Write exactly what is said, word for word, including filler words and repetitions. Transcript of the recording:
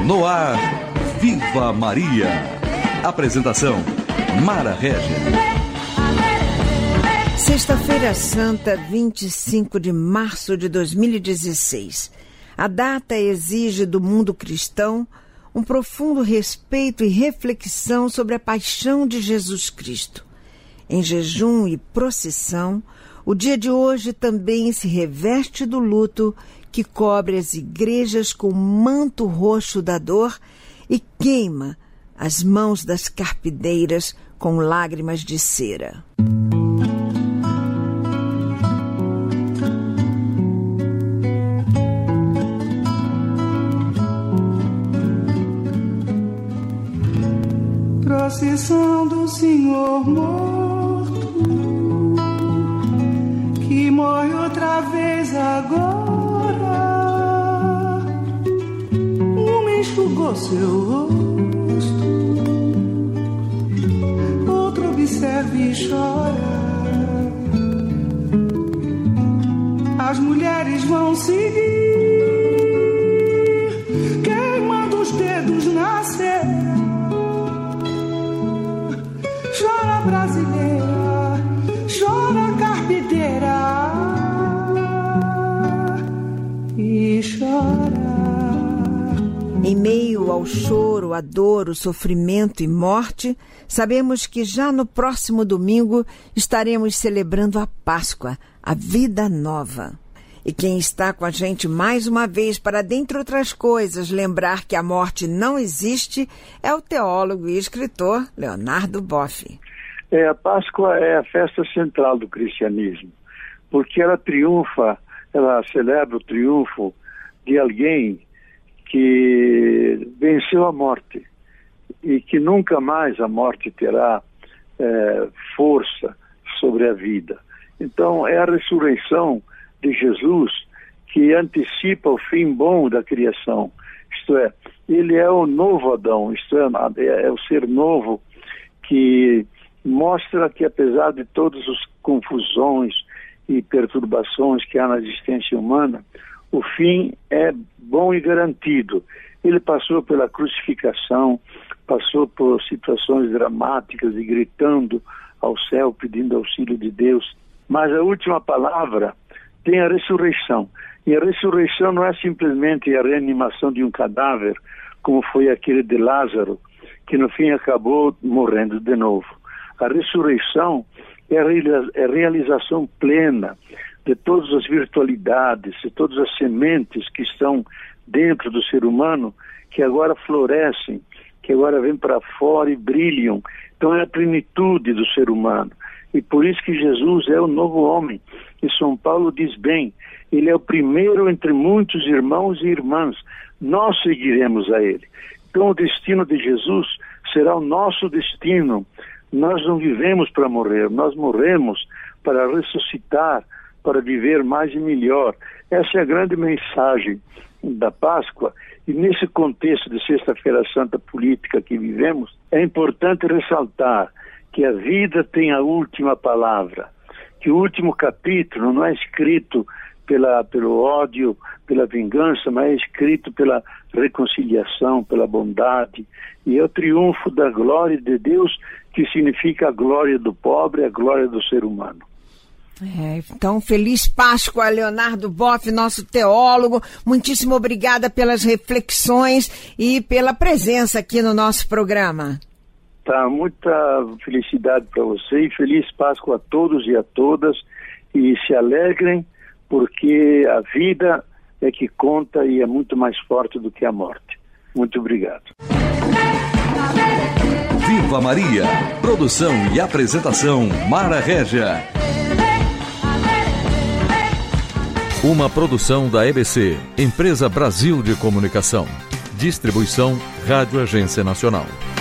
No ar, Viva Maria. Apresentação, Mara Régia. Sexta-feira Santa, vinte e cinco de março de dois mil e dezesseis. A data exige do mundo cristão um profundo respeito e reflexão sobre a paixão de Jesus Cristo. Em jejum e procissão, o dia de hoje também se reveste do luto que cobre as igrejas com o manto roxo da dor e queima as mãos das carpideiras com lágrimas de cera. Procissão do Senhor morto, que morre outra vez agora. Um enxugou seu rosto, outro observa e chora. As mulheres vão seguir, queimando os dedos na cera. Chora brasileira, chora carpideira e chora. Em meio ao choro, a dor, o sofrimento e morte, sabemos que já no próximo domingo estaremos celebrando a Páscoa, a vida nova. E quem está com a gente mais uma vez para, dentre outras coisas, lembrar que a morte não existe, é o teólogo e escritor Leonardo Boff. É, a Páscoa é a festa central do cristianismo, porque ela triunfa, ela celebra o triunfo de alguém que venceu a morte e que nunca mais a morte terá é, força sobre a vida. Então é a ressurreição de Jesus que antecipa o fim bom da criação, isto é, ele é o novo Adão, isto é, é o ser novo que mostra que apesar de todas as confusões e perturbações que há na existência humana, o fim é bom e garantido. Ele passou pela crucificação, passou por situações dramáticas e gritando ao céu, pedindo auxílio de Deus, mas a última palavra tem a ressurreição. E a ressurreição não é simplesmente a reanimação de um cadáver, como foi aquele de Lázaro, que no fim acabou morrendo de novo. A ressurreição é a realização plena de todas as virtualidades, de todas as sementes que estão dentro do ser humano, que agora florescem, que agora vêm para fora e brilham. Então é a plenitude do ser humano. E por isso que Jesus é o novo homem. E São Paulo diz bem, ele é o primeiro entre muitos irmãos e irmãs. Nós seguiremos a ele. Então o destino de Jesus será o nosso destino. Nós não vivemos para morrer, nós morremos para ressuscitar, para viver mais e melhor. Essa é a grande mensagem da Páscoa. E nesse contexto de Sexta-feira Santa política que vivemos, é importante ressaltar que a vida tem a última palavra, que o último capítulo não é escrito pela, pelo ódio, pela vingança, mas é escrito pela reconciliação, pela bondade, e é o triunfo da glória de Deus, que significa a glória do pobre, a glória do ser humano. É, então, feliz Páscoa, Leonardo Boff, nosso teólogo. Muitíssimo obrigada pelas reflexões e pela presença aqui no nosso programa. Tá, muita felicidade para você e feliz Páscoa a todos e a todas, e se alegrem, porque a vida é que conta e é muito mais forte do que a morte. Muito obrigado. Viva Maria, produção e apresentação Mara Régia. Uma produção da E B C, Empresa Brasil de Comunicação. Distribuição Rádio Agência Nacional.